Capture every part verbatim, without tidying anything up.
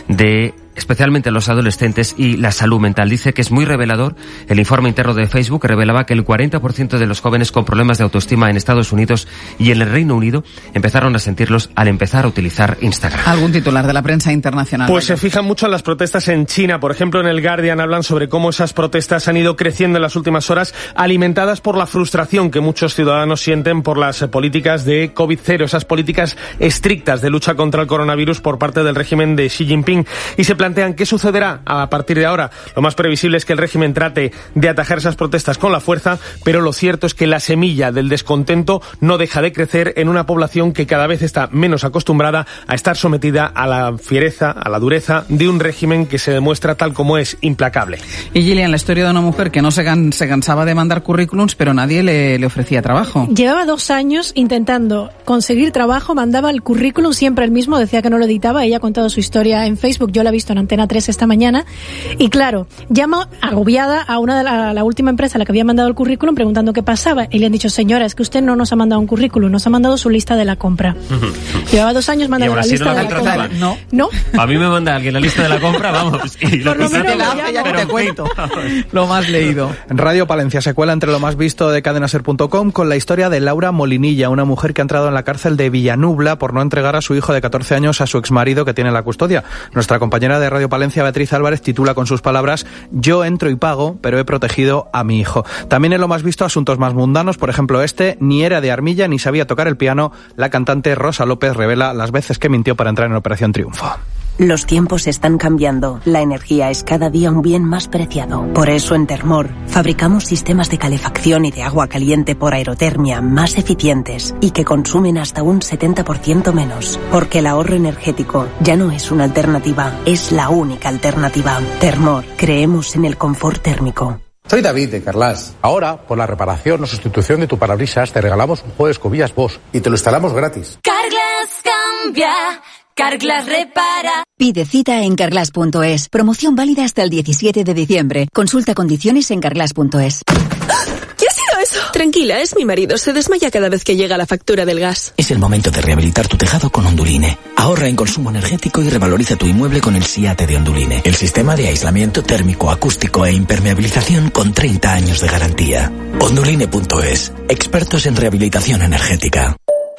de especialmente los adolescentes y la salud mental. Dice que es muy revelador el informe interno de Facebook, que revelaba que el cuarenta por ciento de los jóvenes con problemas de autoestima en Estados Unidos y en el Reino Unido empezaron a sentirlos al empezar a utilizar Instagram. ¿Algún titular de la prensa internacional? Pues vaya. Se fijan mucho en las protestas en China. Por ejemplo, en el Guardian hablan sobre cómo esas protestas han ido creciendo en las últimas horas, alimentadas por la frustración que muchos ciudadanos sienten por las políticas de COVID cero, esas políticas estrictas de lucha contra el coronavirus por parte del régimen de Xi Jinping. Y se plantean qué sucederá a partir de ahora. Lo más previsible es que el régimen trate de atajar esas protestas con la fuerza, pero lo cierto es que la semilla del descontento no deja de crecer en una población que cada vez está menos acostumbrada a estar sometida a la fiereza, a la dureza de un régimen que se demuestra tal como es, implacable. Y Gillian, la historia de una mujer que no se, can- se cansaba de mandar currículums, pero nadie le, le ofrecía trabajo. Llevaba dos años intentando conseguir trabajo, mandaba el currículum siempre el mismo, decía que no lo editaba. Ella ha contado su historia en Facebook, yo la he visto en Antena tres esta mañana, y claro, llama agobiada a una de la, la última empresa a la que había mandado el currículum preguntando qué pasaba, y le han dicho: señora, es que usted no nos ha mandado un currículum, nos ha mandado su lista de la compra. Llevaba dos años mandando la lista no la de la compra. No. ¿No? A mí me manda alguien la lista de la compra, vamos, y lo Por lo menos la hace, ya te cuento lo más leído. Radio Palencia se cuela entre lo más visto de cadena ser punto com con la historia de Laura Molinilla, una mujer que ha entrado en la cárcel de Villanubla por no entregar a su hijo de catorce años a su exmarido que tiene la custodia. Nuestra compañera de Radio Palencia, Beatriz Álvarez, titula con sus palabras: yo entro y pago, pero he protegido a mi hijo. También en lo más visto, asuntos más mundanos, por ejemplo este: ni era de Armilla ni sabía tocar el piano. La cantante Rosa López revela las veces que mintió para entrar en Operación Triunfo. Los tiempos están cambiando. La energía es cada día un bien más preciado. Por eso en Termor fabricamos sistemas de calefacción y de agua caliente por aerotermia más eficientes y que consumen hasta un setenta por ciento menos. Porque el ahorro energético ya no es una alternativa, es la única alternativa. Termor, creemos en el confort térmico. Soy David de Carglass. Ahora, por la reparación o sustitución de tu parabrisas, te regalamos un juego de escobillas Bosch y te lo instalamos gratis. Carglass cambia, Carglass repara. Pide cita en carglass punto es. Promoción válida hasta el diecisiete de diciembre. Consulta condiciones en carglass punto es. ¿Qué ha sido eso? Tranquila, es mi marido. Se desmaya cada vez que llega la factura del gas. Es el momento de rehabilitar tu tejado con Onduline. Ahorra en consumo energético y revaloriza tu inmueble con el SIATE de Onduline. El sistema de aislamiento térmico, acústico e impermeabilización con treinta años de garantía. Onduline punto es. Expertos en rehabilitación energética.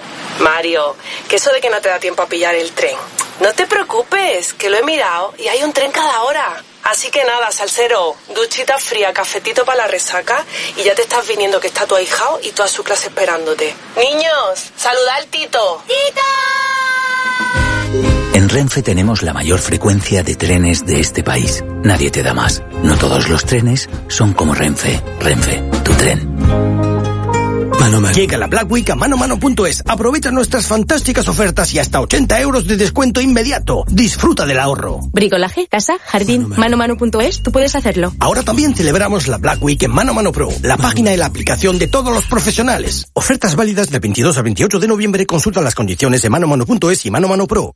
Mario, que eso de que no te da tiempo a pillar el tren. No te preocupes, que lo he mirado y hay un tren cada hora. Así que nada, salsero, duchita fría, cafetito para la resaca y ya te estás viniendo que está tu ahijao y toda su clase esperándote. Niños, saluda al Tito. ¡Tito! En Renfe tenemos la mayor frecuencia de trenes de este país. Nadie te da más. No todos los trenes son como Renfe. Renfe, tu tren. Mano Mano. Llega la Black Week a mano mano punto es. Aprovecha nuestras fantásticas ofertas y hasta ochenta euros de descuento inmediato. Disfruta del ahorro. Bricolaje, casa, jardín, mano mano punto es, tú puedes hacerlo. Ahora también celebramos la Black Week en Mano Mano Pro, la página y la aplicación de todos los profesionales. Ofertas válidas del veintidós al veintiocho de noviembre. Consulta las condiciones de mano mano punto es y Mano Mano Pro.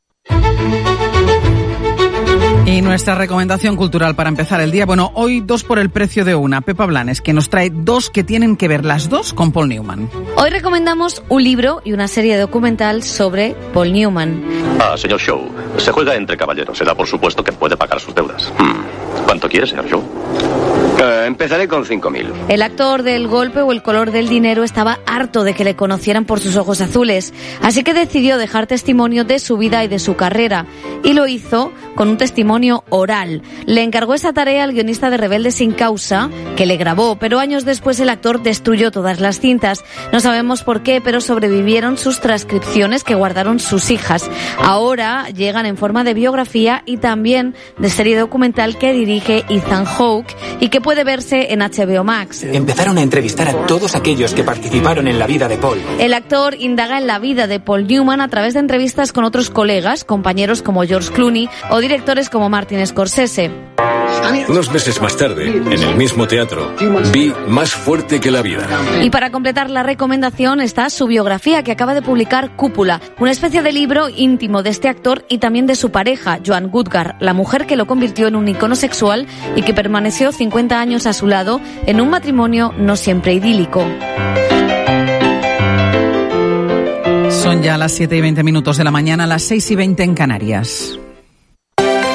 Y nuestra recomendación cultural para empezar el día, bueno, hoy dos por el precio de una. Pepa Blanes, que nos trae dos que tienen que ver las dos con Paul Newman. Hoy recomendamos un libro y una serie documental sobre Paul Newman. Ah, señor Shaw, se juega entre caballeros. Se da por supuesto que puede pagar sus deudas. Hmm. ¿Cuánto quiere, señor Shaw? Uh, empezaré con cinco mil. El actor del Golpe o El color del dinero estaba harto de que le conocieran por sus ojos azules, así que decidió dejar testimonio de su vida y de su carrera, y lo hizo con un testimonio oral. Le encargó esa tarea al guionista de Rebelde sin causa, que le grabó, pero años después el actor destruyó todas las cintas. No sabemos por qué, pero sobrevivieron sus transcripciones que guardaron sus hijas. Ahora llegan en forma de biografía y también de serie documental que dirige Ethan Hawke y que puede verse en H B O Max. Empezaron a entrevistar a todos aquellos que participaron en la vida de Paul. El actor indaga en la vida de Paul Newman a través de entrevistas con otros colegas, compañeros como George Clooney o directores como Martin Scorsese. Unos meses más tarde, en el mismo teatro, vi Más fuerte que la vida. Y para completar la recomendación está su biografía que acaba de publicar Cúpula, una especie de libro íntimo de este actor y también de su pareja, Joan Woodgar, la mujer que lo convirtió en un icono sexual y que permaneció cincuenta años a su lado en un matrimonio no siempre idílico. Son ya las siete y veinte minutos de la mañana, las seis y veinte en Canarias.